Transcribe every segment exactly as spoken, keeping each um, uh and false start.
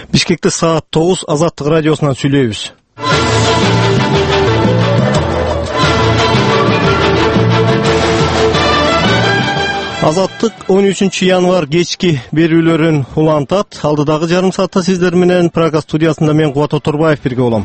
Бишкекте саат тогуз Азаттык радиосунан сүйлөйбүз. Азаттык он үчүнчү январ кечки берүүлөрүн улантат. Алдыдагы жарым саатта сиздер менен Прага студиясында мен Кубат Оторбаев бирге болом.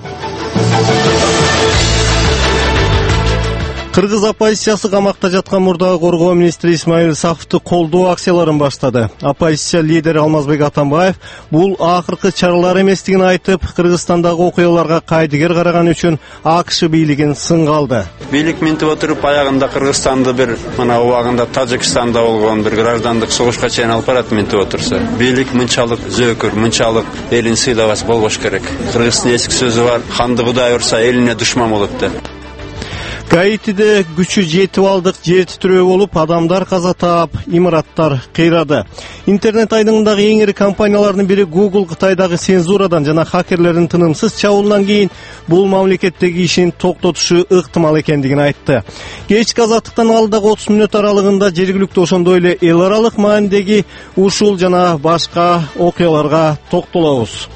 Кыргыз оппозициясы камакта жаткан мурдагы коргоо министри Исмаил Исаковду колдоо акцияларын баштады. Оппозиция лидери Алмазбек Атамбаев бул акыркы чаралар эместигин айтып, Кыргызстандагы окуяларга кайдыгер караган үчүн АКШ бийлигин сынга алды. Бийлик минтип отуруп аягында Кыргызстанды бир мына убагында Тажикстанда болгон бир граждандык согушка чейин алып барат минтип отурса, бийлик мынчалык зөөкүр, мынчалык элин сыйлабас болбош керек. Кыргыздын эсик сөзү бар: канды Кудай урса элине душман болот деп. Гаитиде күчү жетип алдык жер титирөө болуп, адамдар каза таап, имараттар кыйрады. Интернет айдыңындагы эң ири компаниялардын бири Google Кытайдагы цензурадан жана хакерлердин тынымсыз чабуулунан кийин бул мамлекеттеги ишин токтотушу ыктымал экендигин айтты. Кечки Азаттыктан алдагы отуз мүнөт аралыгында жергиликтүү ошондой эле эл аралык маанидеги ушул жана башка окуяларга токтолобуз.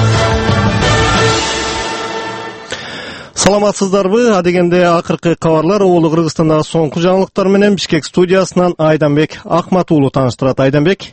Саламатсыздарбы? Адегенде акыркы кабарлар Оолу Кыргызстандагы соңку жаңылыктар менен Бишкек студиясынан Айданбек Акмат уулу тааныштырат. Айданбек.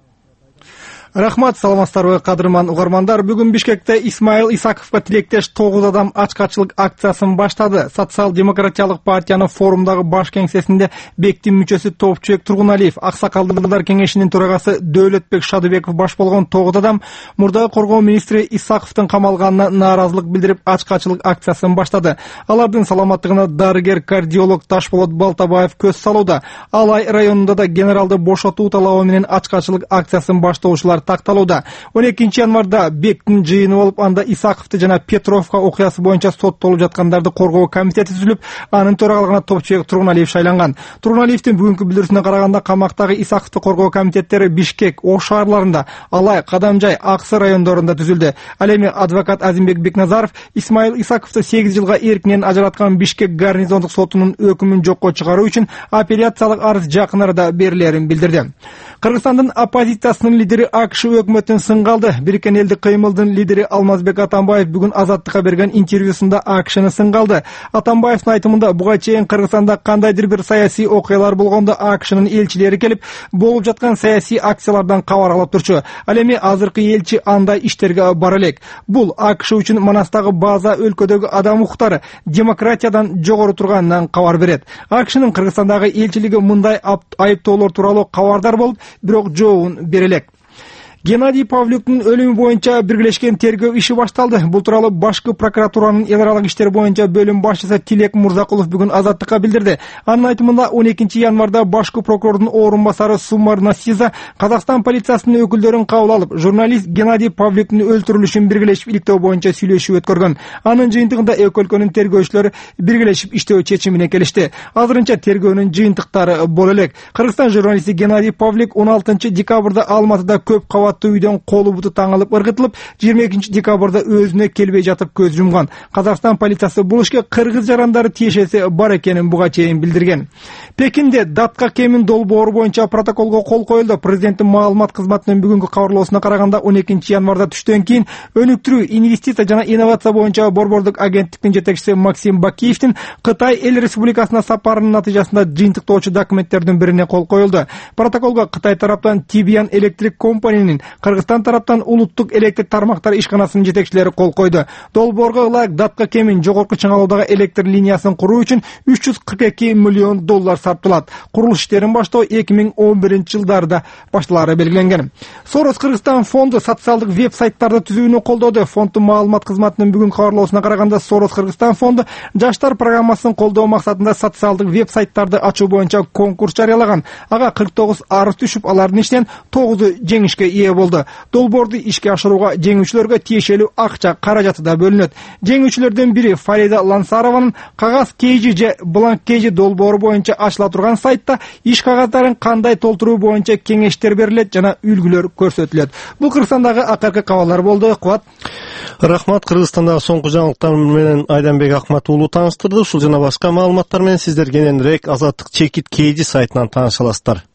Рахмат, саламатсыздарбы кадырман угармандар. Бүгүн Бишкекте Исмаил Исаковго тилектеш тогуз адам ачкачылык акциясын баштады. Социал-демократиялык партиянын форумдагы баш кеңсесинде БЕКтин мүчөсү Топчубек Тургуналиев, Аксакалдар кеңешинин төрагасы Дөөлөтбек Шадыбеков баш болгон тогуз адам мурдагы коргоо министри Исаковдун камалганына нааразылык билдирип ачкачылык акциясын баштады. Алардын саламаттыгына дарыгер кардиолог Ташболот Балтабаев көз салууда. Алай районунда да генералды бошотуу талабы менен ачкачылык акциясын баштоочулар такталууда. он экинчи январда БЕКтин жыйыны болуп, анда Исаковду жана Петровка окуясы боюнча соттолуп жаткандарды коргоо комитети түзүлүп, анын төрагалыгына Топчубек Тургуналиев шайланган. Тургуналиевдин бүгүнкү билдирүүсүнө караганда, камактагы Исаковду коргоо комитеттери Бишкек, Ош шаарларында, Алай, Кадамжай, Аксы райондорунда түзүлдү. Ал эми адвокат Азимбек Бекназаров Исмаил Исаковду сегиз жылга эркинен ажыраткан Бишкек гарнизондук сотунун өкүмүн жокко чыгаруу үчүн апелляциялык арыз жакын арада берилерин билдирди. Кыргызстандын оппозициясынын лидери АКШ өкмөтүн сынга алды. Бириккен элдик кыймылдын лидери Алмазбек Атамбаев бүгүн Азаттыкка берген интервьюсунда АКШны сынга алды. Атамбаевдин айтымында, буга чейин Кыргызстанда кандайдыр бир саясий окуялар болгондо АКШнын элчилери келип, болуп жаткан саясий акциялардан кабар алып турчу. Ал эми азыркы элчи андай иштерге бара элек. Бул АКШ үчүн Манастагы база өлкөдөгү адам укуктары демократиядан жогору турганынан кабар берет. АКШнын Кыргызстандагы элчилиги мындай айыптоолор тууралуу кабардар болуп, бирок жообун бере элек. Геннадий Павлюктун өлүмү боюнча биргелешкен тергөө иши башталды. Бул тууралуу башкы прокуратуранын эл аралык иштер боюнча бөлүм башчысы Тилек Мурзакулов бүгүн Азаттыкка билдирди. Анын айтымында, он экинчи январда башкы прокурордун орун басары Сумар Насиза Казакстан полициясынын өкүлдөрүн кабыл алып, журналист Геннадий Павлюктун өлтүрүлүшүн биргелешип иликтөө боюнча сүйлөшүү өткөргөн. Анын жыйынтыгында эки өлкөнүн тергөөчүлөрү биргелешип иштөө чечимине келишти. Азырынча тергөөнүн жыйынтыктары боло элек. Кыргызстан журналисти Геннадий Павлюк он алтынчы декабрда Алматыда көп кабат үйдөн колу буту таңылып ыргытылып, жыйырма экинчи декабрда өзүнө келбей жатып көз жумган. Казакстан полициясы бул ишке кыргыз жарандары тиешеси бар экенин буга чейин билдирген. Пекинде датка кемин долбоору боюнча протоколго кол коюлду. Президенттин маалымат кызматынын бүгүнкү кабарлоосуна караганда, он экинчи январда түштөн кийин өнүктүрүү, инвестиция жана инновация боюнча борбордук агенттиктин жетекчиси Максим Бакиевдин Кытай эл республикасына сапарынын натыйжасында жыйынтыктоочу документтердин бирине кол коюлду. Протоколго Кытай тараптан Тибиан Электрик компанинин, Кыргызстан тараптан улуттук электр тармактары ишканасынын жетекчилери кол койду. Долбоорго ылайык датка кемин жогорку чыңалуудагы электр линиясын куруу үчүн үч жүз кырк эки миллион доллар сарпталат. Курулуш иштерин баштоо эки миң он биринчи жылдарда башталары белгиленген. Сорос Кыргызстан фонду социалдык веб-сайттарды түзүүнү колдоду. Фонддун маалымат кызматынын бүгүн кабарлоосуна караганда, Сорос Кыргызстан фонду жаштар программасын колдоо максатында социалдык веб-сайттарды ачуу боюнча конкурс жарыялаган. Ага кырк тогуз арыз түшүп, алардын ичинен тогузу жеңишке ээ болду. Долбоорду ишке ашырууга жеңүүчүлөргө тиешелүү акча каражаты да бөлүнөт. Жеңүүчүлөрдүн бири Фарида Лансарованын кагаз кейжи же бланк кейжи долбоору боюнча ачыла турган сайтта иш кагаздарын кандай толтуруу боюнча кеңештер берилет жана үлгүлөр көрсөтүлөт. Бул Кыргызстандагы акыркы кабарлар болду. Кубат. Рахмат. Кыргызстандагы соңку жаңылыктар менен Айданбек Акмат уулу тааныштырды. Ушул жана башка маалыматтар менен сиздер кененирээк Азаттык чекит кейжи сайтынан тааныша аласыздар.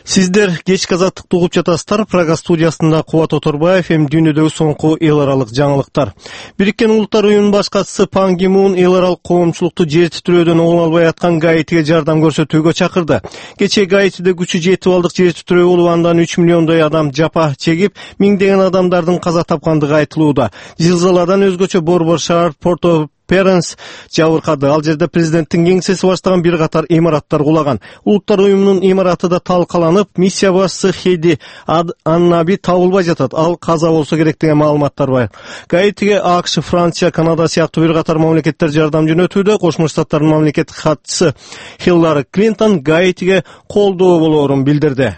Сиздер кечки азаттыкты угуп жатасыздар. Прага студиясында Кубат Оторбаев, эми дүйнөдөгү соңку эл аралык жаңылыктар. Бириккен Улуттар уюмунун башчысы Пан Ги Мун эл аралык коомчулукту жер титирөөдөн оңой албай аткан Гаитиге жардам көрсөтүүгө чакырды. Кечээ Гаитиде күчү жети балдык жер титирөө болуп, андан үч миллиондой адам жапа чегип, миңдеген адамдардын каза тапкандыгы айтылууда. Зилзаладан өзгөчө Борбор шаар, Порто Перенс жабыркады. Ал жерде президенттин кеңсеси баштаган бир катар имараттар кулаган. Улуттар уюмунун имараты да талкаланып, миссия башчысы Хеди Аннаби табылбай жатат. Ал каза болсо керек деген маалыматтар бар. Гаитиге АКШ, Франция, Канада сыяктуу бир катар мамлекеттер жардам жөнөтүүдө. Кошмо Штаттардын мамлекеттик катчысы Хиллари Клинтон Гаитиге колдоо болоорун билдирди.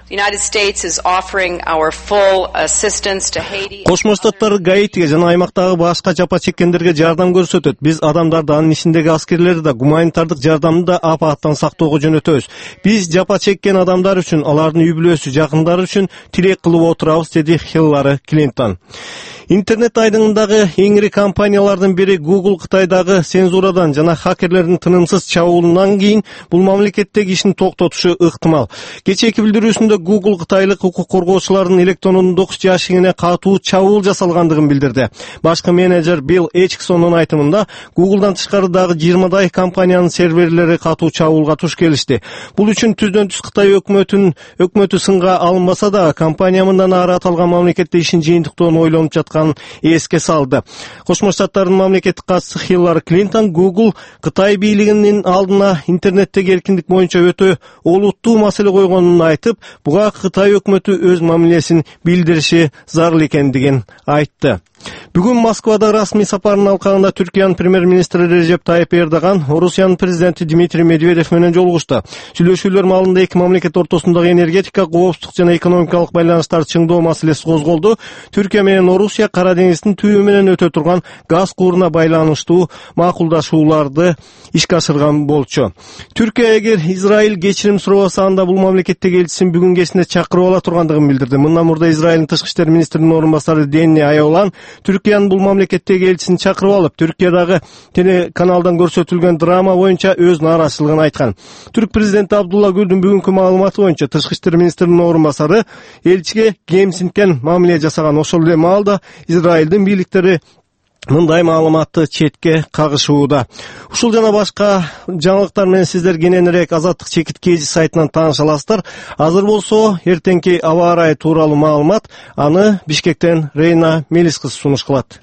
Кошмо Штаттар Гаитиге жана аймактагы башка жапа чеккендерге жардам көрсөтөт. Биз адамдарды, анын ичиндеги аскерлерди да, гуманитардык жардамды да апааттан сактоого жөнөтөбүз. Биз жапа чеккен адамдар үчүн, алардын үй бүлөсү, жакындары үчүн тилек кылып отурабыз, деди Хиллари Клинтон. Интернет айдыңындагы эң ири компаниялардын бири Google Кытайдагы цензурадан жана хакерлердин тынымсыз чабуулунан кийин бул мамлекеттеги ишин токтотушу ыктымал. Кечээки билдирүүсүндө Google кытайлык укук коргоочулардын электрондук жашигине катуу чабуул жасалгандыгын билдирди. Башкы менеджер Билл Эчксондун айтымында, Google'дан тышкары дагы жыйырмадай компаниянын серверлери катуу чабуулга туш келишти. Бул үчүн түздөн түз Кытай өкмөтүнүн өкмөтү сынга алынбаса да, компания мындан ары аталган мамлекетте ишин жыйынтыктоон ойлонуп жаткан эске салды. Кошмо Штаттардын мамлекеттик катчысы Хиллари Клинтон Google Кытай бийлигинин алдына интернеттеги эркиндик боюнча өтө олуттуу маселе койгонун айтып, буга Кытай өкмөтү өз мамилесин билдириши зарыл экендигин айтты. Бүгүн Москвада расмий сапарынын алкагында Түркиянын премьер-министри Режеп Тайып Эрдоган Орусиянын президенти Дмитрий Медведев менен жолугушты. Сүйлөшүүлөр маалында эки мамлекет ортосундагы энергетика, коопсуздук жана экономикалык байланыштарды чыңдоо маселеси козголду. Түркия менен Орусия Кара деңиздин түбү менен өтө турган газ кууруна байланыштуу макулдашууларды ишке ашырган болчу. Түркия эгер Израиль кечирим сурабаса, анда бул мамлекеттеги элчисин бүгүн кечинде чакырып ала тургандыгын билдирди. Мындан мурда Израилдин тышкы иштер министринин орун басары Денни Айолан Түркиянын бул мамлекеттеги элчисин чакырып алып, Түркиядагы телеканалдан көрсөтүлгөн драма боюнча өз нааразычылыгын айткан. Түрк президенти Абдулла Гүлдүн бүгүнкү маалыматы боюнча тышкы иштер министринин орун басары элчиге кемсинткен мамиле жасаган. Ошол эле маалда Израилдин бийликтери мындай маалыматты четке кагышууда. Ушул жана башка жаңылыктар менен сиздер кененирээк Азаттык чекит кж сайтынан тааныша аласыздар. Азыр болсо эртеңки аба ырайы тууралуу маалымат, аны Бишкектен Рейна Мелис кызы сунуш кылат.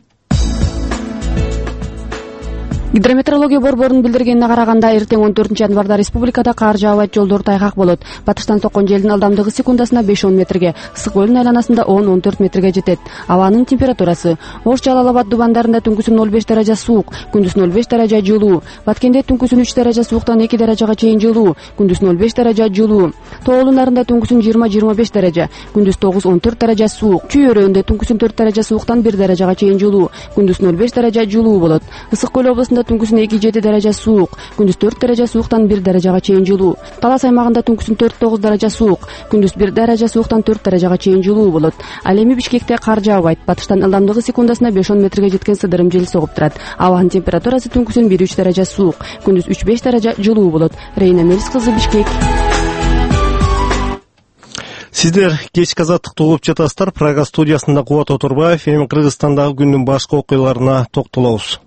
Гидрометеорология борборунун билдиргенине караганда, эртең он төртүнчү январда республикада кар жаабайт, жолдор тайгак болот. Батыштан соккон желдин ылдамдыгы секундасына беш он метрге, ысык көлдүн айланасында он он төрт метрге жетет. Абанын температурасы: Ош, Жалал Абад, Дубандарында түнкүсүн ноль беш даража суук, күндүз ноль беш даража жылуу. Баткенде түнкүсүн үч даража сууктан эки даражага чейин жылуу, күндүз ноль беш даража жылуу. Тоолу Нарында түнкүсүн жыйырма жыйырма беш даража, күндүз тогуз он төрт даража суук. Чүй өрөөндө түнкүсүн төрт даража сууктан бир даражага чейин жылуу, күндүз ноль беш даража жылуу болот. Ысык көл облусунда түнкүсүн эки жети даража суук, күндүз төрт даража сууктан бир даражага чейин жылуу. Талас аймагында түнкүсүн төрт тогуз даража суук, күндүз бир даража сууктан төрт даражага чейин жылуу болот. Ал эми Бишкекте кар жаабайт. Батыштан ылдамдыгы секундасына беш он метрге жеткен сыдырым жел согуп турат. Абанын температурасы түнкүсүн бир үч даража суук, күндүз үч беш даража жылуу болот. Рейна Мелис кызы, Бишкек. Сиздер кечки азаттыкты угуп жатасыздар. Прага студиясында Кубат Оторбаев, эми Кыргызстандагы күндүн башка окуяларына токтолобуз.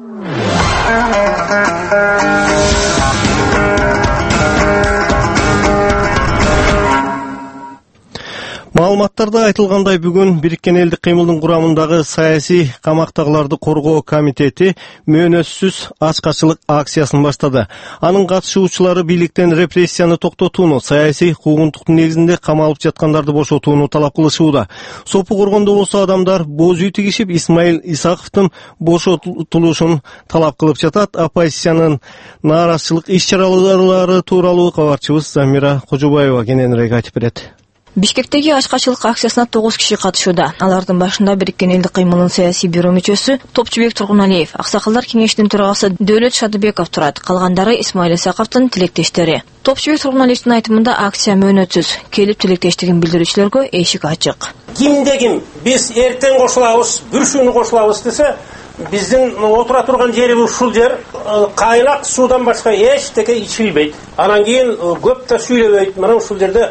Маалыматтарда айтылгандай, бүгүн Бириккен элдик кыймылдын курамындагы саясий камактагыларды коргоо комитети мөөнөтсүз ачкачылык акциясын баштады. Анын катышуучулары бийликтен репрессияны токтотууну, саясий куугунтуктун негизинде камалып жаткандарды бошотууну талап кылышууда. Сопу коргондо болсо адамдар боз үй тигишип, Исмаил Исаковдун бошотулушун талап кылып жатат. Оппозициянын нааразычылык иш-чаралары тууралуу кабарчыбыз Замира Кожобаева кененирээк айтып берет. Бишкектеги ачкачылык акциясына тогуз киши катышууда. Алардын башында Бириккен элдик кыймылдын саясий бюро мүчөсү Топчубек Тургуналиев, Аксакалдар кеңешинин төрагасы Дөөлөт Шадыбеков турат. Калгандары Исмаил Исаковдун тилектештери. Топчубек Тургуналиевдин айтымында акция мөөнөтсүз. Келип тилектештигин билдирүүчүлөргө эшик ачык. Кимде ким биз эртең кошулабыз, бүршүүнү кошулабыз десе, биздин отура турган жерибиз ушул жер, кайнак суудан башка эчтеке ичилбейт. Анан кийин көп да сүйлөбөйт. Мына ушул жерде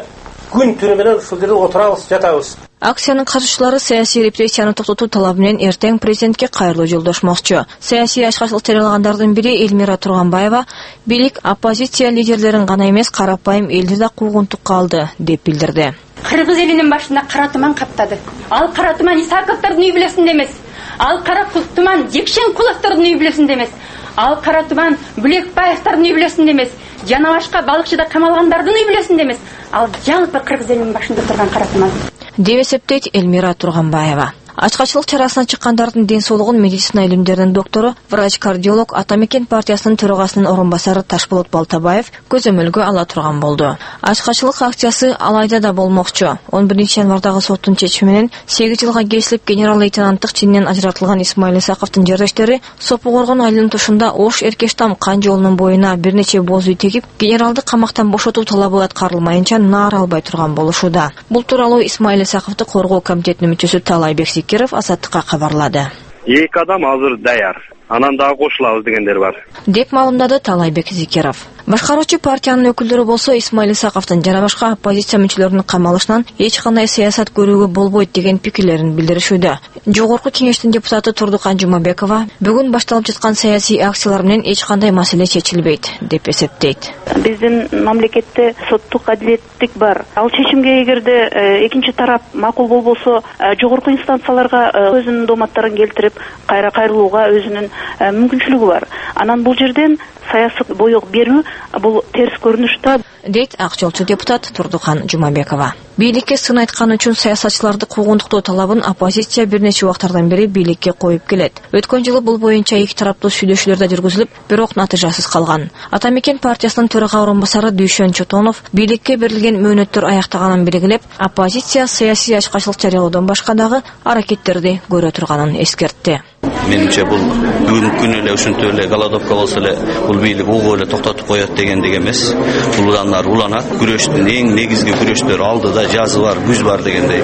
күн түнү менен ушул жерде отурабыз, жатабыз. Акциянын катышчылары саясий репрессияны токтотуу талабы менен эртең президентке кайрылуу жолдошмокчу. Саясий ачкачылык жарыялагандардын бири Элмира Турганбаева бийлик оппозиция лидерлерин гана эмес, карапайым элди да куугунтукка алды деп билдирди. Кыргыз элинин башында кара туман каптады. Ал кара туман Исаковдордун үй бүлөсүндө эмес. Ал кара туман Жекшенкуловдордун үй бүлөсүндө эмес. Ал кара туман Бүлөкбаевдордун үй бүлөсүндө эмес. Жана башка балыкчыда камалгандардын үй бүлөсүндө эмес. Ал жалпы кыргыз элинин башында турган кара туман деп эсептейт Элмира Турганбаева. Ачкачылык чарасына чыккандардын ден соолугун медицина илимдеринин доктору, врач-кардиолог Атамекен партиясынын төрагасынын орун басары Ташболот Балтабаев көзөмөлгө ала турган болду. Ачкачылык акциясы алайда да болмокчу. он биринчи январдагы соттун чечими менен сегиз жылга кесилип генерал-лейтенанттык чининен ажыратылган Исмаил Исаковдун жардештери Сопу Коргон айылынын тушунда Ош Эркештам кан жолунун боюна бир нече боз үй тегип, генералды камактан бошотуу талабы аткарылмайынча наар албай турган болушууда. Бул тууралуу Исмаил Исаковду коргоо комитетинин мүчөсү Талайбек Зикиров Азаттыкка кабарлады. Эки адам азыр даяр. Анан дагы кошулабыз дегендер бар. Деп маалымдады Талайбек Зикиров. Башкаруучу партиянын өкүлдөрү болсо Исмаил Исаковдун жана башка оппозиция мүчөлөрүнүн камалышынан эч кандай саясат көрүүгө болбойт деген пикирлерин билдиришүүдө. Жогорку кеңештин депутаты Турдукан Жумабекова бүгүн башталып жаткан саясий акциялар менен эч кандай маселе чечилбейт деп эсептейт. Биздин мамлекетте соттук адилеттик бар. Ал чечимге эгерде экинчи тарап макул болбосо, жогорку инстанцияларга өзүнүн дооматтарын келтирип, кайра кайрылууга өзүнүн мүмкүнчүлүгү бар. Анан бул жерден саясат боек берүү бул терс көрүнүштө, дейт ак жолчу депутат Турдукан Жумабекова. Бийликке сын айткан үчүн саясатчыларды куугунтуктоо талабын оппозиция бир нече убактардан бери бийликке коюп келет. Өткөн жылы бул боюнча эки тараптуу сүйлөшүүлөр да жүргүзүлүп, бирок натыйжасыз калган. Атамекен партиясынын төрага орун басары Дүйшөн Чотонов бийликке берилген мөөнөттөр аяктаганын белгилеп, оппозиция саясий ачкачылык жарыялоодон башка дагы аракеттерди көрө турганын эскертти. Менимче бул бүгүнкү эле ушунтип эле голодовка болсо эле бул бийлик угуп эле токтотуп коет дегендик эмес. Бул анар уланат. Күрөштүн эң негизги күрөштөр алдыда жазы бар, күз бар дегендей.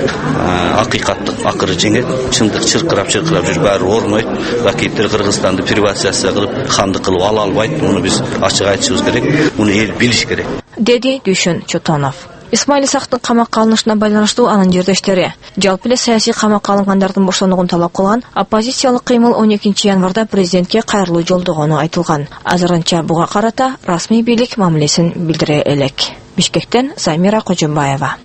Акыйкаттык акыры жеңет. Чындык чыркырап чыркырап жүр, баары орнойт. Ракиптер Кыргызстанды приватизация кылып, хандык кылып ала албайт. Муну биз ачык айтышыбыз керек. Муну эл билиш керек. Деди Дүйшөн Чотонов. Исмаил Исаковдун камакка алынышына байланыштуу анын жердештери жалпы эле саясий камакка алынгандардын бошонугун талап кылган оппозициялык кыймыл он экинчи январда президентке кайрылуу жолдогону айтылган. Азырынча буга карата расмий бийлик мамилесин билдире элек. Бишкектен Замира Кожомбаева.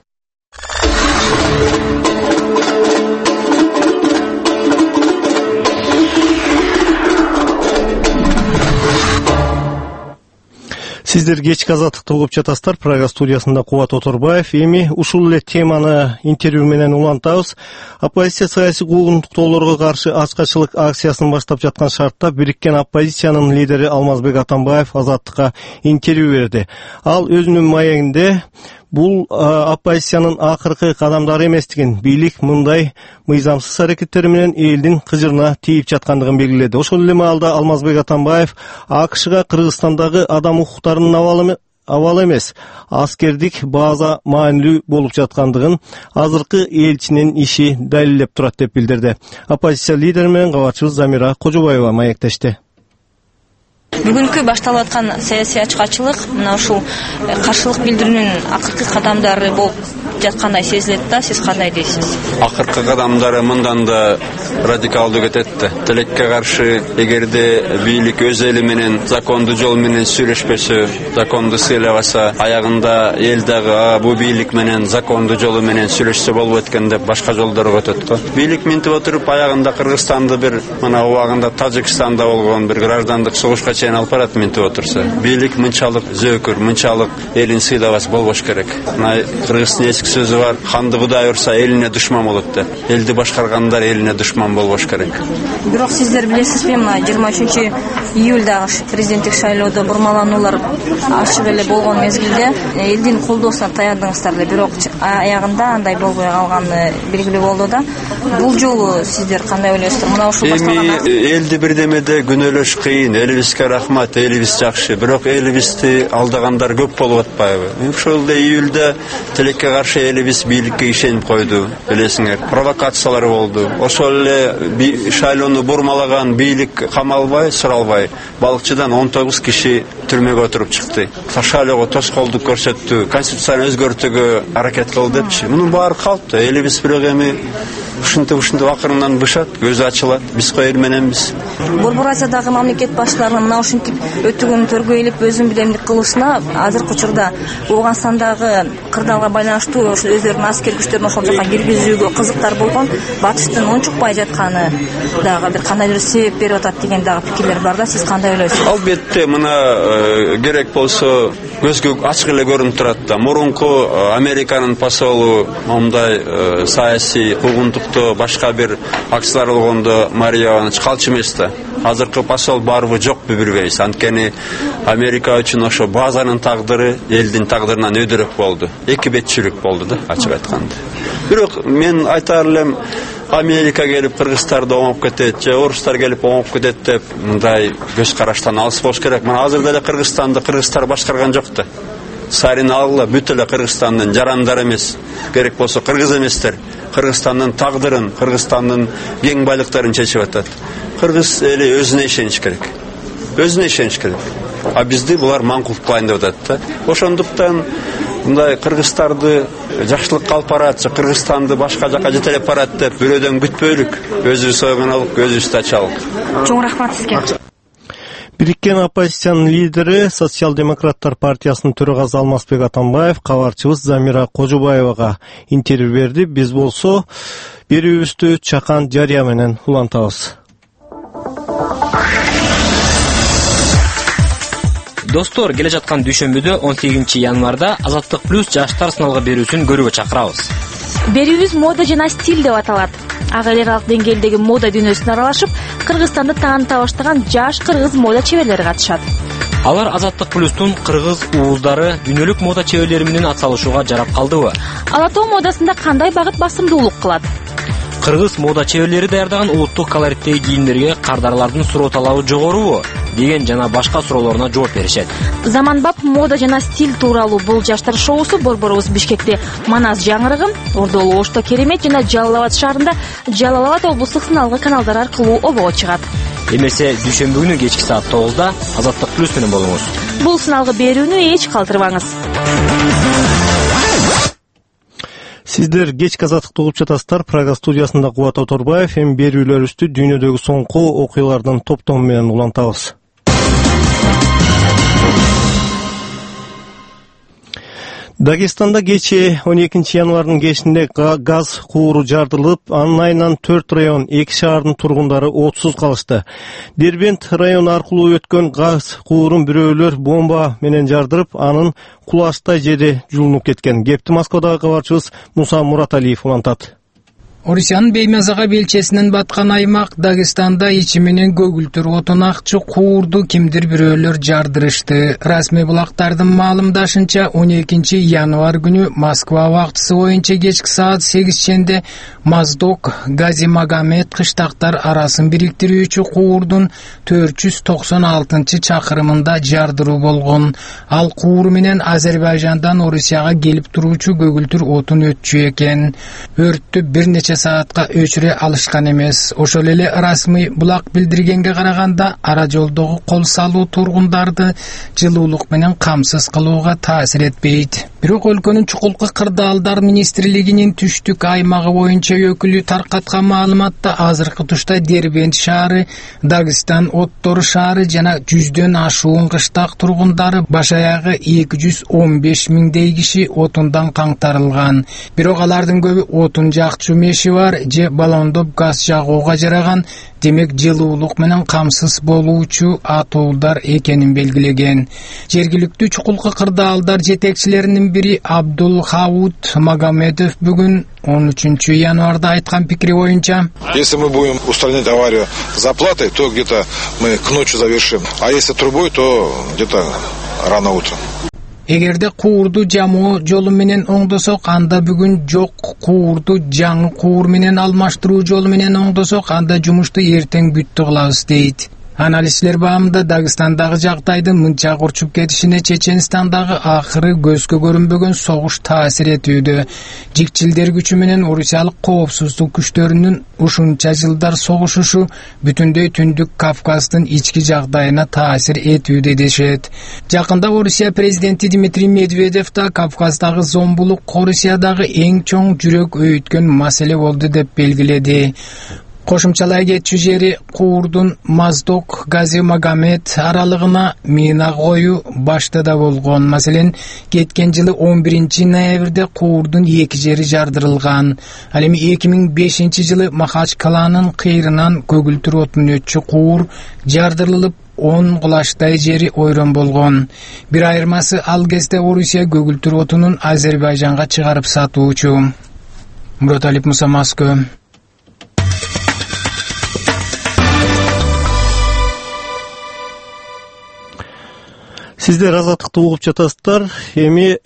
Сиздер кечки азаттыкты угуп жатасыздар. Прага студиясында Кубат Оторбаев. Эми ушул эле теманы интервью менен улантабыз. Оппозиция саясий куугунтуктоолорго каршы ачкачылык акциясын баштап жаткан шартта бириккен оппозициянын лидери Алмазбек Атамбаев Азаттыкка интервью берди. Ал өзүнүн маегинде бул оппозициянын акыркы кадамдары эместигин, бийлик мындай мыйзамсыз аракеттери менен элдин кыжырына тийип жаткандыгын белгиледи. Ошол эле маалда Алмазбек Атамбаев АКШга Кыргызстандагы адам укуктарынын абалы абал эмес, аскердик база маанилүү болуп жаткандыгын азыркы элчинин иши далилдеп турат деп билдирди. Оппозиция лидери менен кабарчыбыз Замира Кожобаева маектешти. Бүгүнкү башталып аткан саясий ачкачылык мына ушул каршылык билдирүүнүн акыркы кадамдары болуп жаткандай сезилет да, сиз кандай дейсиз? Акыркы кадамдары мындан да радикалдуу кетет да. Тилекке каршы эгерде бийлик өз эли менен закондуу жол менен сүйлөшпөсө, законду сыйлабаса, аягында эл дагы бу бийлик менен закондуу жолу менен сүйлөшсө болбойт экен деп башка жолдорго өтөт го. Бийлик минтип отуруп аягында Кыргызстанды бир мына убагында Тажикстанда болгон бир граждандык согушка чейин алып барат минтип отурса, бийлик мынчалык зөөкүр, мынчалык элин сыйлабас болбош керек. Мына Кыргыздын эски сөзү бар, ханды Кудай урса элине душман болот деп. Элди башкаргандар элине душман болбош керек. Бирок сиздер билесизби, мына жыйырма үчүнчү июлдагы президенттик шайлоодо бурмалануулар ачык эле болгон мезгилде элдин колдоосуна таяндыңыздар, бирок аягында андай болбой калганы белгилүү болду да. Бул жолу сиздер кандай ойлойсуздар? Мына ушул башталган элди бирдемеде күнөөлөш кыйын, элибизге рахмат, элибиз жакшы, бирок элибизди алдагандар көп болуп атпайбы? Ошол эле июлда тилекке каршы нече элибиз бийликке ишенип койду, билесиңер. Провокациялар болду. Ошол эле шайлоону бурмалаган бийлик камалбай, суралбай, балыкчыдан он тогуз киши түрмөгө отуруп чыкты. Шайлоого тоскоолдук көрсөттү, конституцияны өзгөртүүгө аракет кылды депчи. Мунун баары калпты. Элибиз бирок эми ушинтип ушинтип акырынан бышат, көзү ачылат. Биз кой эл мененбиз. Борбор Азиядагы мамлекет башчыларынын мына ушинтип өтүгүн төргөй элип өзүн билемдик кылышына азыркы учурда Ооганстандагы кырдаалга байланыштуу өздөрүнүн аскер күчтөрүн ошол жака киргизүүгө кызыктар болгон, батыштын ончукпай жатканы дагы бир кандайдыр себеп берип атат деген дагы пикирлер бар да. Сиз кандай ойлойсуз? Албетте, мына керек болсо көзгө ачык эле көрүнүп турат да. Мурунку Американын посолу мондай саясий куугунтукту башка бир акциялар болгондо Мария Иванович калчу эмес да. Азыркы посол барбы жокпу билбейбиз. Анткени Америка үчүн ошо базанын тагдыры элдин тагдырынан өйдөрөөк болду. Эки бетчилик болду да, ачык айтканда. Бирок мен айтар элем, Америка келип кыргызстарды оңоп кетет, же орустар келип оңоп кетет деп мындай көз караштан алыс болуш керек. Мына азырда эле Кыргызстанды кыргыздар башкарган жок да. Сарин алгыла бүт эле Кыргызстандын жарандары эмес, керек болсо кыргыз эместер. Кыргызстандын тагдырын, Кыргызстандын кең байлыктарын чечип атат. Кыргыз эли өзүнө ишениш керек. Өзүнө ишениш керек. А бизди булар маңкулткылайын деп атат да. Ошондуктан мындай кыргыздарды жакшылыкка алып барат, Кыргызстанды башка жака жетелеп барат деп бирөөдөн күтпөйлүк. Өзүбүз ойгонолук, өзүбүздү ачалык. Чоң рахмат сизге. Бириккен оппозициянын лидери Социал-демократтар партиясынын төрагасы Алмазбек Атамбаев кабарчыбыз Замира Кожубаевага интервью берди. Биз болсо берүүбүздү чакан жарыя менен улантабыз. Достор, келе жаткан дүйшөмбүдө он сегизинчи январда Азаттык плюс жаштар сыналгы берүүсүн көрүүгө чакырабыз. Берүүбүз мода жана стиль деп аталат. Ага эл аралык деңгээлдеги мода дүйнөсүн аралашып, Кыргызстанды тааныта баштаган жаш кыргыз мода чеберлери катышат. Алар Азаттык плюстун кыргыз ууздары дүйнөлүк мода чеберлери менен атсалышууга жарап калдыбы? Ала Тоо модасында кандай багыт басымдуулук кылат? Кыргыз мода чеберлери даярдаган улуттук колориттеги кийимдерге кардарлардын суроо талабы жогорубу деген жана башка суроолоруна жооп беришет. Заманбап мода жана стиль тууралуу бул жаштар шоусу борборубуз Бишкекте Манас жаңырыгы, Ордолу Ошто Керемет жана Жалал Абад шаарында Жалал Абад облустук сыналгы каналдар аркылуу обого чыгат. Эмесе дүйшөмбү күнү кечки саат тогузда Азаттык плюс менен болуңуз. Бул сыналгы берүүнү эч калтырбаңыз. Сиздер кечки Азаттыкты угуп жатасыздар. Прага студиясында Кубат Оторбаев. Эми берүүлөрүбүздү дүйнөдөгү соңку окуялардын топтому менен улантабыз. Дагестанда кечээ он экинчи январдын кечинде газ кууру жардылып, анын айынан төрт район, эки шаардын тургундары отсуз калышты. Дербент району аркылуу өткөн газ куурун бирөөлөр бомба менен жардырып, анын кулаштай жери жулунуп кеткен. Кепти Москвадагы кабарчыбыз Муса Мураталиев улантат. Орусиянын Беймазага белчесинен баткан аймак Дагестанда ичи менен көгүлтүр отун акчы куурду кимдир бирөөлөр жардырышты. Расмий булактардын маалымдашынча он экинчи январ күнү Москва убактысы боюнча кечки саат сегизченде Моздок Газимагомед кыштактар арасын бириктирүүчү куурдун төрт жүз токсон алтынчы чакырымында жардыруу болгон. Ал куур менен Азербайжандан Орусияга келип туруучу көгүлтүр отун өтчү экен. Өрттү бир нече саатка өчүрө алышкан эмес. Ошол эле расмий булак билдиргенге караганда ара жолдогу кол салуу тургундарды жылуулук менен камсыз кылууга таасир этпейт. Бирок өлкөнүн чукулкы кырдаалдар министрлигинин түштүк аймагы боюнча өкүлү таркаткан маалыматта азыркы тушта Дербент шаары, Дагестан оттору шаары жана жүздөн ашуун кыштак тургундары баш аягы эки жүз он беш миңдей киши отундан каңтарылган. Бирок алардын көбү отун жакчу меши бар же баллондоп газ жагууга жараган, демек жылуулук менен камсыз болуучу атуулдар экенин белгилеген. Жергиликтүү чукулкы кырдаалдар жетекчилеринин бири Абдул Хауд Магомедов бүгүн он үчүнчү январда айткан пикири боюнча: если мы будем устранять аварию заплатой, то где-то мы к ночи завершим, а если трубой, то где-то рано утром. Эгерде куурду жамоо жолу менен оңдосок, анда бүгүн жок. Куурду жаңы куур менен алмаштыруу жолу менен оңдосок, анда жумушту эртең бүттү кылабыз дейт. Аналистлер баамында Дагыстандагы жагдайдын мынча урчуп кетишине Чеченстандагы акыры көзгө көрүнбөгөн согуш таасир этүүдө. Жикчилдер күчү менен Орусиялык коопсуздук күчтөрүнүн ушунча жылдар согушушу бүтүндөй Түндүк Кавказдын ички жагдайына таасир этүүдө дешет. Жакында Орусия президенти Дмитрий Медведев да Кавказдагы зомбулук Орусиядагы эң чоң жүрөк өйүткөн маселе болду деп белгиледи. Кошумчалай кетчү жери Куурдун Маздок Гази Магомед аралыгына мина коюу баштыда болгон. Маселен, кеткен жылы он биринчи ноябрда Куурдун эки жери жардырылган. Ал эми эки миң бешинчи жылы Махачкаланын кыйрынан көгүлтүр отун өтчү Куур жардырылып он кулаштай жери ойрон болгон. Бир айырмасы ал кезде Орусия көгүлтүр отунун Азербайжанга чыгарып сатуучу. Мураталип Муса, Москва. Сиздер Азаттыкты угуп жатасыздар. Эми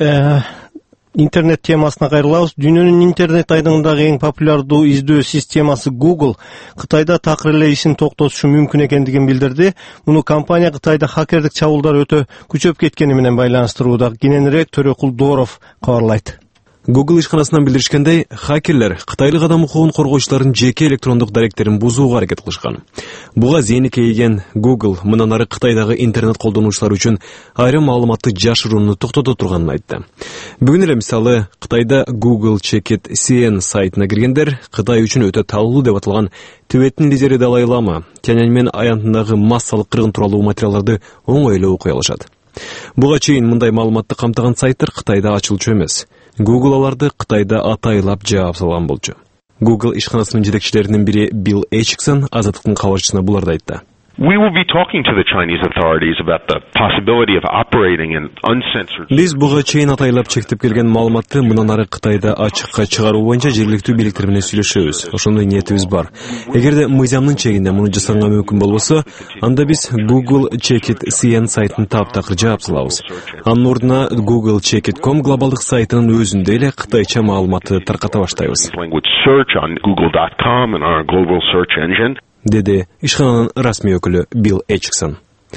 интернет темасына кайрылабыз. Дүйнөнүн интернет айдыңындагы эң популярдуу издөө системасы Google Кытайда такыр эле ишин токтотушу мүмкүн экендигин билдирди. Муну компания Кытайда хакердик чабуулдар өтө күчөп кеткени менен байланыштырууда. Кененирээк Төрөкул Дооров кабарлайт. Google ишканасынан билдиришкендей, хакерлер кытайлык адам укугун коргоочулардын жеке электрондук даректерин бузууга аракет кылышкан. Буга зыяны тийген Google мындан ары Кытайдагы интернет колдонуучулар үчүн айрым маалыматты жашырууну токтото турганын айтты. Бүгүн эле мисалы Кытайда Google Check-it C N сайтына киргендер Кытай үчүн өтө таалуу деп аталган Тибеттин лидери Далай Лама Тяньаньмэн аянтындагы массалык кыргын тууралуу материалдарды оңой эле окуй алышат. Буга чейин мындай маалыматты камтыган сайттар Кытайда ачылчу эмес. Google аларды Кытайда атайлап жаап салган болчу. Google ишканасынын жетекчилеринин бири Билл Эйчксон Азаттыктын кабарчысына буларды айтты. We will be talking to the Chinese authorities about the possibility of operating in uncensored. Биз буга чейин атайлап чектеп келген маалыматты мындан ары Кытайда ачыкка чыгаруу боюнча жергиликтүү бийликтер менен сүйлөшөбүз. Ошондой ниетибиз бар. Эгерде мыйзамдын чегинде муну жасаганга мүмкүн болбосо, анда биз Google Check-it C N сайтын таптакыр жаап салабыз. Анын ордуна Google Check-it точка com глобалдык сайтынын өзүндө эле кытайча маалыматты тарката баштайбыз. Search on google dot com and our global search engine. Деди ишкананын расмий өкүлү Билл Эйчксон.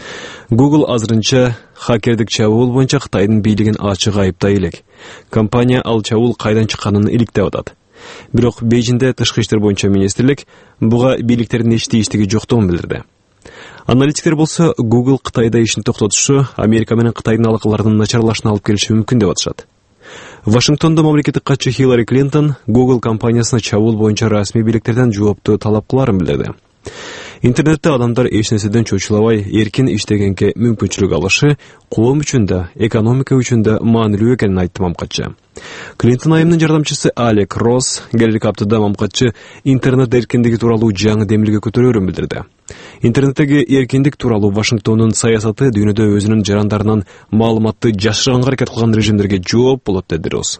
Google азырынча хакердик чабуул боюнча Кытайдын бийлигин ачык айыптай элек. Компания ал чабуул кайдан чыкканын иликтеп атат. Бирок Бейжиңде тышкы иштер боюнча министрлик буга бийликтердин эч тийиштиги жоктугун билдирди. Аналитиктер болсо Google Кытайда ишин токтотушу Америка менен Кытайдын алакаларынын начарлашына алып келиши мүмкүн деп атышат. Вашингтонда мамлекеттик катчы Хиллари Клинтон Google компаниясына чабуул боюнча расмий бийликтерден жоопту талап кыларын билдирди. Интернетте адамдар эч нерседен чочулабай эркин иштегенге мүмкүнчүлүк алышы коом үчүн да, экономика үчүн да маанилүү экенин айтты мамкатчы. Клинтон айымынын жардамчысы Алек Росс келер аптада мамкатчы интернет эркиндиги тууралуу жаңы демилге көтөрөөрүн билдирди. Интернеттеги эркиндик тууралуу Вашингтондун саясаты дүйнөдө өзүнүн жарандарынан маалыматты жашырганга аракет кылган режимдерге жооп болот деди Росс.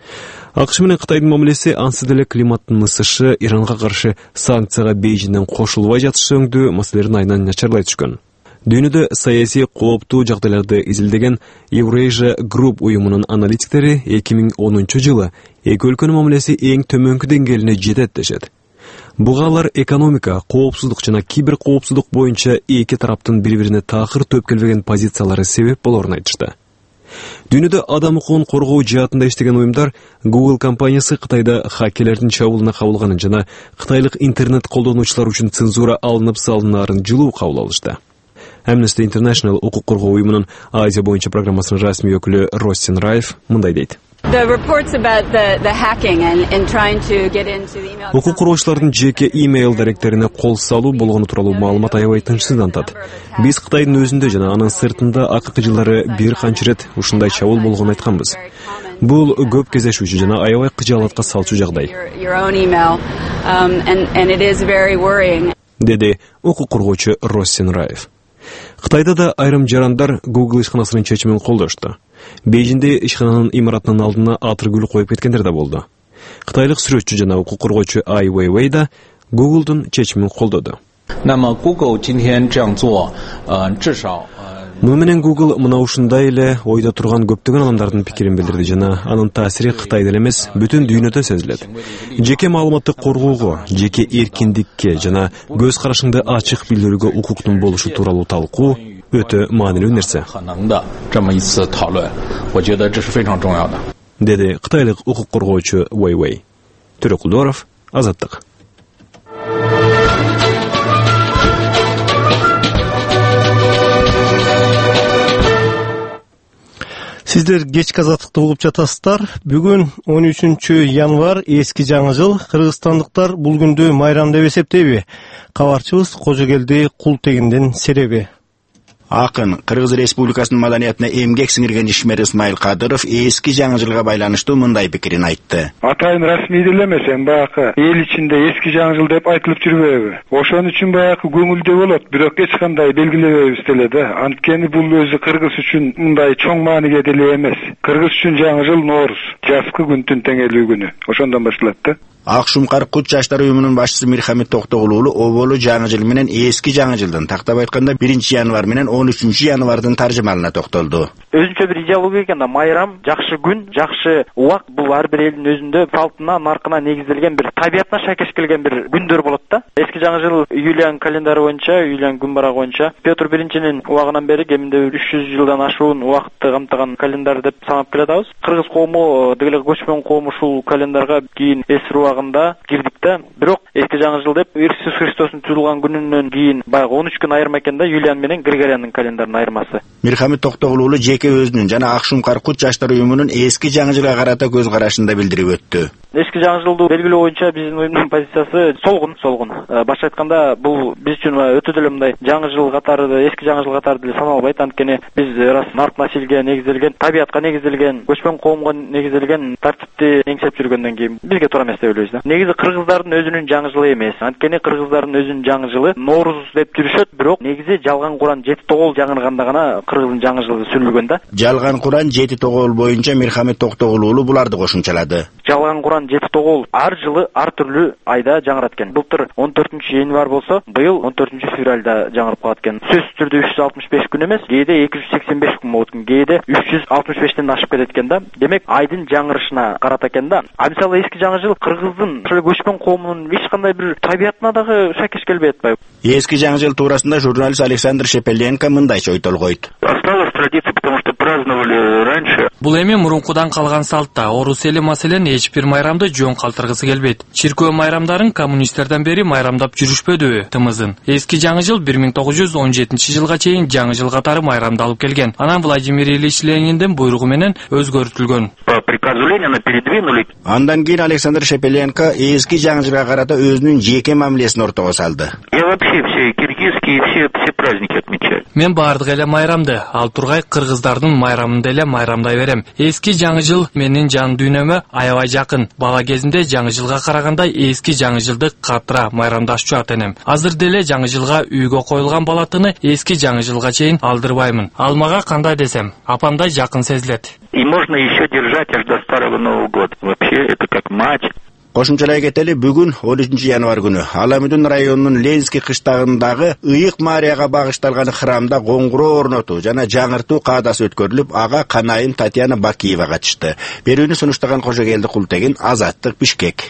АКШ менен Кытайдын мамилеси ансыз деле климаттын ысышы, Иранга каршы санкцияга Бейжиңден кошулбай жатышы өңдүү маселелерин айынан начарлай түшкөн. Дүйнөдө саясий кооптуу жагдайларды изилдеген Eurasia Group уюмунун аналитиктери эки миң онунчу жылы эки өлкөнүн мамилеси эң төмөнкү деңгээлине жетет дешет. Буга алар экономика, коопсуздук жана кибер коопсуздук боюнча эки тараптын бири-бирине такыр төп келбеген позициялары себеп болорун айтышты. Дүйнөдө адам укугун коргоо жаатында иштеген уюмдар Google компаниясы Кытайда хакерлердин чабуулуна кабылганын жана кытайлык интернет колдонуучулар үчүн цензура алынып салынаарын жылуу кабыл алышты. Amnesty International укук коргоо уюмунун Азия боюнча программасынын расмий өкүлү Россин Раев мындай дейт. Укук коргоочулардын жеке имейл даректерине кол салуу болгону тууралуу маалымат аябай тынчсыздантат. Биз Кытайдын өзүндө жана анын сыртында акыркы жылдары бир канча ирет ушундай чабуул болгонун айтканбыз. Бул көп кездешүүчү жана аябай кыжаалатка салчу жагдай. Деди укук коргоочу Россин Раев. Кытайда да айрым жарандар Google ишканасынын чечимин колдошту. Бейжиңде ишкананын имаратынын алдына атыр гүл коюп кеткендер да болду. Кытайлык сүрөтчү жана укук коргоочу Ай Weiwei да Google'дун чечимин колдоду. Муну менен Google мына ушундай эле ойдо турган көптөгөн адамдардын пикирин билдирди жана анын таасири Кытайда эмес, бүтүн дүйнөдө сезилет. Жеке маалыматты коргоого, жеке эркиндикке жана көз карашыңды ачык билдирүүгө укуктун болушу тууралуу талкуу өтө маанилүү нерсе. Деди кытайлык укук коргоочу Wei Wei. Төрөкулдоров, Азаттык. Сиздер кечки азаттыкты угуп жатасыздар. Бүгүн он үчүнчү январь эски жаңы жыл. Кыргызстандыктар бул күндү майрам деп эсептейби? Кабарчыбыз Кожогелди Култегиндин сереби. Акын Кыргыз Республикасынын маданиятына эмгек сиңирген ишмер Исмаил Кадыров эски жаңы жылга байланыштуу мындай пикирин айтты. Атайын расмий делемесем, баягы эл ичинде эски жаңы жыл деп айтылып жүрбөйбү? Ошон үчүн баягы көңүлдүү болот, бирок эч кандай белгилебейбиз деле да. Анткени бул өзү кыргыз үчүн мындай чоң мааниге деле эмес. Кыргыз үчүн жаңы жыл Нооруз, жазкы күндүн теңелүү күнү. Ошондон башталат да. Акшумкар Кут жаштар уюмунун башчысы Мирхамит Токтогул уулу оболу жаңы жыл менен эски жаңы жылдын, тактап айтканда биринчи январь менен он үчүнчү январдын таржымалына токтолду. Өзүнчө бир идеология экен да, майрам, жакшы күн, жакшы убак, бул ар бир элдин өзүндө салтына, наркына негизделген бир, табиятына шакеш келген бир күндөр болот да. Эски жаңы жыл Юлиан календары боюнча, Юлиан күн барагы боюнча Петр биринчинин убагынан бери кеминде үч жүз жылдан ашуун убакытты камтыган календар деп санап келатабыз. Кыргыз коому дегеле көчмөн коому ушул календарга кийин эсир убагында кирдик да. Бирок эски жаңы жыл деп Иисус Христостун туулган күнүнөн кийин баягы он үч күн айырма экен да, Юлиан менен Григориандын календарынын айырмасы. Мирхамит Токтогул уулу жеке өзүнүн жана Акшумкар Кут жаштар уюмунун эски жаңы жылга карата көз карашын да билдирип өттү. Эски жаңы жылды белгилөө боюнча биздин уюмдун позициясы солгун, солгун. Башка айтканда бул биз үчүн өтө деле мындай жаңы жыл катары, эски жаңы жыл катары деле саналбайт. Анткени биз рас нарк насилге негизделген, табиятка негизделген, көчмөн коомго негизделген тартипти эңсеп жүргөндөн кийин бизге туура эмес деп ойлойбуз да. Негизи кыргыздардын өзүнүн жаңы жылы эмес. Анткени кыргыздардын өзүнүн жаңы жылы Нооруз деп жүрүшөт, бирок негизи жалган Куран жети тогол жаңырганда гана кыргыздын жаңы жылы сүрүлгөн да. Жалган Куран жети тогол боюнча Мирхамит Токтогул уулу буларды кошумчалады. Жалган Куран жети тогол ар жылы ар түрлүү айда жаңырат экен. Былтыр он төртүнчү январь болсо, быйыл он төртүнчү февралда жаңырып калат экен. Сөзсүз түрдө үч жүз алтымыш беш күн эмес, кээде эки жүз сексен беш күн болот экен, кээде үч жүз алтымыш бештен ашып кетет экен да. Демек айдын жаңырышына карата экен да. А мисалы эски жаңы жыл кыргыздын ошол көчмөн коомунун эч кандай бир табиятына дагы шакеш келбей атпайбы. Эски жаңы жыл туурасында журналист Александр Шепеленко мындайча ой толгойт. Осталась традиция, потому что праздновали раньше. Бул эми мурункудан калган салт-та. Орус эли маселен эч бир майрамды жөн калтыргысы келбейт. Чиркөө майрамдарын коммунисттерден бери майрамдап жүрүшпөдүбү тымызын. Эски жаңы жыл бир миң тогуз жүз он жетинчи жылга чейин жаңы жыл катары майрамдалып келген. Анан Владимир Ильич Лениндин буйругу менен өзгөртүлгөн. По приказу Ленина передвинули. Андан кийин Александр Шепеленко эски жаңы жылга карата өзүнүн жеке мамилесин ортого салды. Я вообще все киргизские все все праздники отмечаю. Мен баардык эле майрамды, ал тургай кыргыздардын майрамын деле майрамдай берем. Эски жаңы жыл менин жан дүйнөмө аябай жакын. Бала кезимде жаңы жылга караганда эски жаңы жылды катыра майрамдашчу атенем. Азыр деле жаңы жылга үйгө коюлган балатыны эски жаңы жылга чейин алдырбаймын. Ал мага кандай десем, апамдай жакын сезилет. И можно еще держать аж до старого Нового года. Вообще это как мать. Кошумчалай кетели, бүгүн он үчүнчү январь күнү Аламүдүн районунун Ленинский кыштагындагы Ыйык Марияга багышталган храмда коңгуроо орнотуу жана жаңыртуу каадасы өткөрүлүп, ага канайым Татьяна Бакиева катышты. Берүүнү сунуштаган Кожогелди Култегин, Азаттык, Бишкек.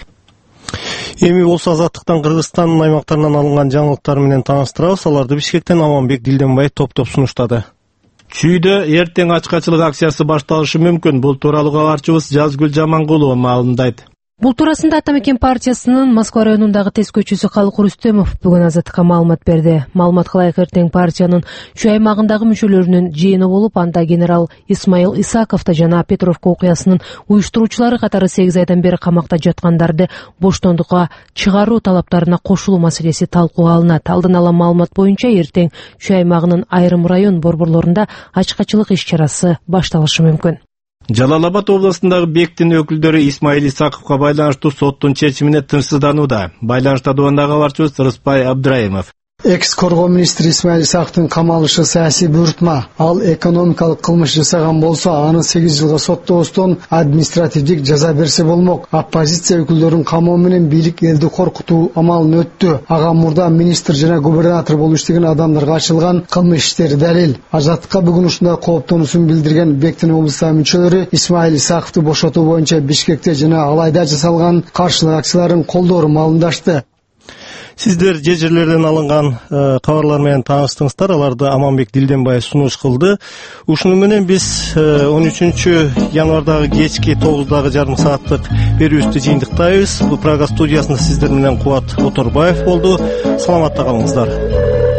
Эми болсо Азаттыктан Кыргызстандын аймактарынан алынган жаңылыктар менен тааныштырабыз. Аларды Бишкектен Аманбек Дилденбай топтоп сунуштады. Чүйдө эртең ачкачылык акциясы башталышы мүмкүн. Бул тууралуу кабарчыбыз Жазгүл Жамангулова маалымдайт. Бул туурасында Атамекен партиясынын Москва районундагы тез көчүүсү Калык Рүстөмов бүгүн Азаттыкка маалымат берди. Маалыматка ылайык эртең партиянын Чүй аймагындагы мүчөлөрүнүн жыйыны болуп, анда генерал Исмаил Исаков да жана Петровка окуясынын уюштуруучулары катары сегиз айдан бери камакта жаткандарды боштондукка чыгаруу талаптарына кошулуу маселеси талкууга алынат. Алдын ала маалымат боюнча эртең Чүй аймагынын айрым район борборлорунда ачкачылык иш-чарасы башталышы мүмкүн. Жалал-Абад областындагы бектин өкүлдөрү Исмаил Исаковго байланыштуу соттун чечимине тынчсызданууда. Байланышта дубандагы кабарчыбыз Рыспай Абдраимов. Экс коргоо министри Исмаил Исаковдун камалышы саясий буйрутма. Ал экономикалык кылмыш жасаган болсо, аны сегиз жылга соттоостон административдик жаза берсе болмок. Оппозиция өкүлдөрүнүн камоо менен бийлик элди коркутуу амалын өттү. Ага мурда министр жана губернатор болуп иштеген адамдарга ачылган кылмыш иштери далил. Ажаттыкка бүгүн ушундай кооптонуусун билдирген Бектин облустагы мүчөлөрү Исмаил Исаковду бошотуу боюнча Бишкекте жана Алайда жасалган каршылык акцияларын колдоору маалымдашты. Сиздер же жерлерден алынган кабарлар менен тааныштыңыздар, аларды Аманбек Дилденбаев сунуш кылды. Ушуну менен биз он үчүнчү январдагы кечки тогуздагы жарым сааттык берүүбүздү жыйынтыктайбыз. Бул Прага студиясында сиздер менен Кубат Оторбаев болду. Саламатта калыңыздар.